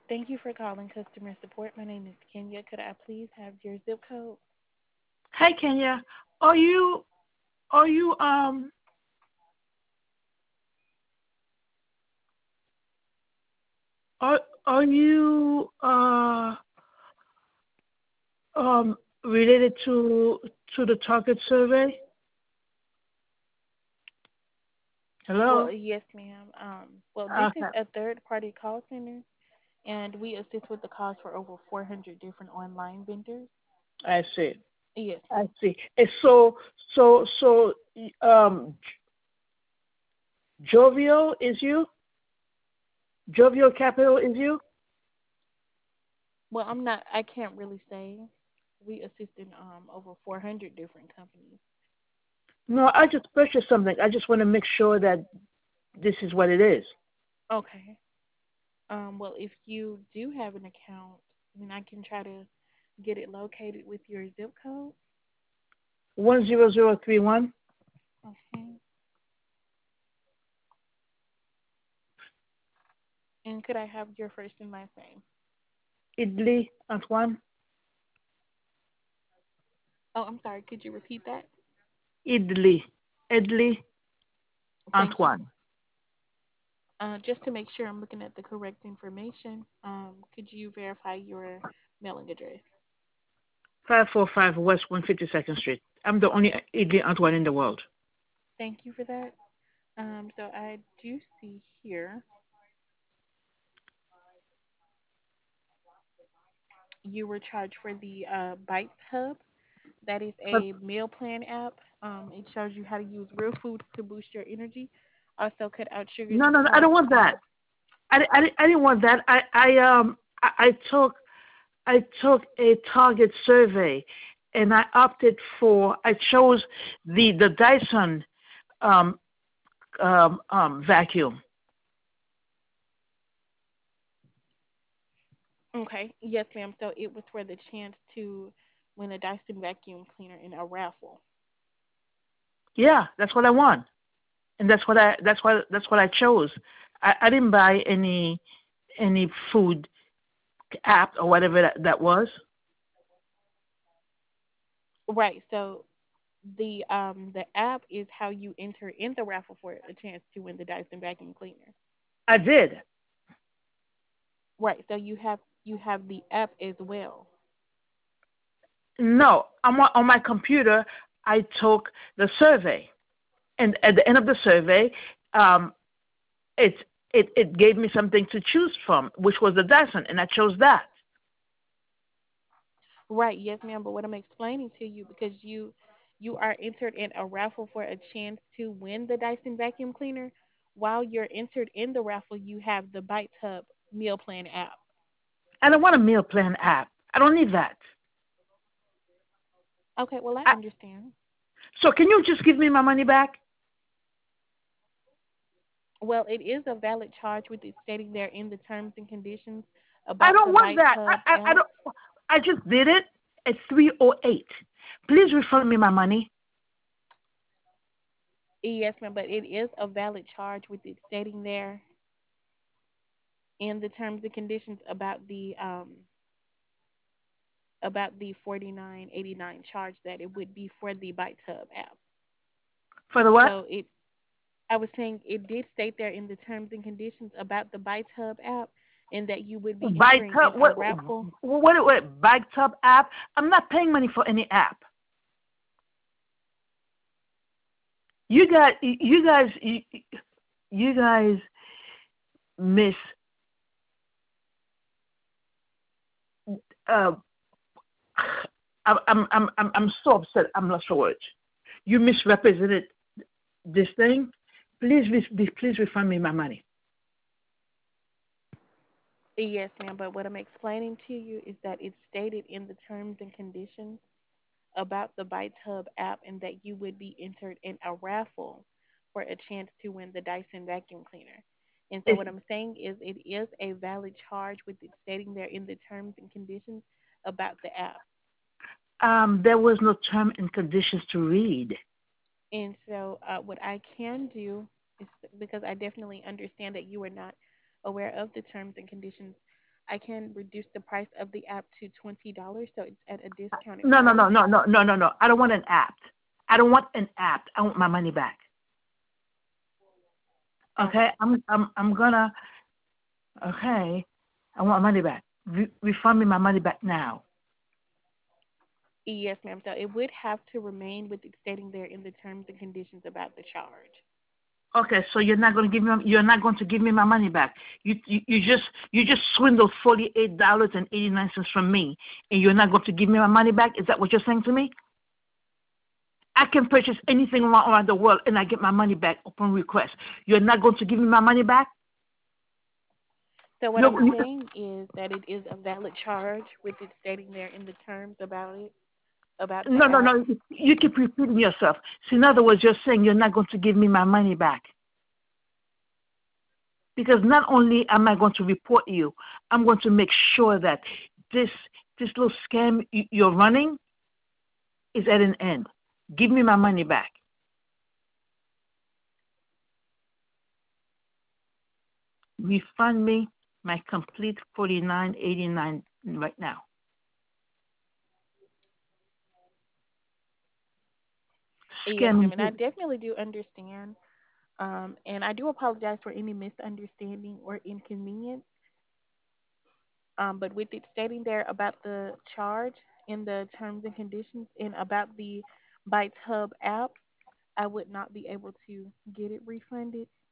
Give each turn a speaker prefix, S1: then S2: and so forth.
S1: Thank you for calling customer support. My name is Kenya. Could I please have your zip code?
S2: Hi, Kenya. Are you are you are are you related to the Target survey?
S1: Well,
S2: Hello.
S1: yes, ma'am. This is
S2: Okay,
S1: a third-party call center, and we assist with the calls for over 400 different online vendors.
S2: I see.
S1: Yes,
S2: I see. So, Jovial is you? Jovial Capital is you?
S1: well, I can't really say. We assist in over 400 different companies.
S2: No, I just purchased something. I just want to make sure that this is what it is.
S1: Okay. Well, if you do have an account, then I can try to get it located with your zip code.
S2: 10031.
S1: Okay. And could I have your first and last name?
S2: Idli Antoine.
S1: Oh, I'm sorry. Could you repeat that?
S2: Idli. Idli
S1: Thank you.
S2: Antoine.
S1: Just to make sure I'm looking at the correct information, could you verify your mailing address?
S2: 545 West 152nd Street. I'm the only Idli Antoine in the world.
S1: Thank you for that. So I do see here you were charged for the Bites Hub. That is
S2: But
S1: a meal plan app. It shows you how to use real foods to boost your energy. Also, cut out sugars,
S2: no, no, no, I don't
S1: carbs.
S2: want that. I didn't want that. I took a Target survey, and I chose the Dyson um, vacuum.
S1: Okay, yes, ma'am. So it was for the chance to win a Dyson vacuum cleaner in a raffle.
S2: Yeah, that's what I want, and that's what I chose. I didn't buy any food app or whatever that was.
S1: Right. So the app is how you enter in the raffle for a chance to win the Dyson vacuum cleaner.
S2: I did.
S1: Right. So you have the app as well.
S2: No, on my computer. I took the survey, and at the end of the survey, um, it it gave me something to choose from, which was the Dyson, and I chose that.
S1: Right. Yes, ma'am. But what I'm explaining to you because you are entered in a raffle for a chance to win the Dyson vacuum cleaner. While you're entered in the raffle, you have the Bite Hub meal plan app.
S2: I don't want a meal plan app. I don't need that.
S1: Okay. Well, I
S2: I,
S1: understand.
S2: so can you just give me my money back?
S1: Well, it is a valid charge with it stating there in the terms and conditions
S2: I
S1: about
S2: don't
S1: the
S2: want
S1: Bite
S2: that.
S1: Hub
S2: I
S1: app.
S2: don't. I just did it at 3:08. Please refund me my money.
S1: Yes, ma'am, but it is a valid charge with it stating there in the terms and conditions about the 49.89 charge that it would be for the Bite Hub app.
S2: For the what?
S1: So it I was saying it did state there in the terms and conditions about the Bite Hub app and that you would be
S2: Bike
S1: entering
S2: Tub.
S1: in a raffle.
S2: What? Bike Tub app? I'm not paying money for any app. You guys miss. Uh, I'm so upset. I'm not sure. You misrepresented this thing. Please refund me my money.
S1: Yes, ma'am, but what I'm explaining to you is that it's stated in the terms and conditions about the Bites Hub app and that you would be entered in a raffle for a chance to win the Dyson vacuum cleaner. And so
S2: It's,
S1: what I'm saying is it is a valid charge with it stating there in the terms and conditions about the app.
S2: there was no term and conditions to read.
S1: And so what I can do is because I definitely understand that you are not aware of the terms and conditions, I can reduce the price of the app to $20, so it's at a discounted
S2: No, no, no,
S1: price.
S2: no, no, no, no, no. I don't want an app. I don't want an app. I want my money back. Okay,
S1: Okay.
S2: I'm gonna. Okay, I want my money back. Refund me my money back now.
S1: Yes, ma'am. So it would have to remain with it stating there in the terms and conditions about the charge.
S2: Okay, so you're not going to give me my money back. You just swindled $48.89 from me, and you're not going to give me my money back. Is that what you're saying to me? I can purchase anything around the world, and I get my money back upon request. You're not going to give me my money back.
S1: So what
S2: You're,
S1: I'm
S2: you,
S1: saying is that it is a valid charge with it stating there in the terms about it, about the
S2: no, no,
S1: app.
S2: no. You keep repeating yourself. So in other words, you're saying you're not going to give me my money back because not only am I going to report you, I'm going to make sure that this this little scam you're running is at an end. Give me my money back. Refund me my complete 49.89 right now.
S1: Yes,
S2: Scam
S1: ma'am.
S2: me.
S1: And I definitely do understand. And I do apologize for any misunderstanding or inconvenience. But with it stating there about the charge in the terms and conditions and about the Bites Hub app, I would not be able to get it refunded.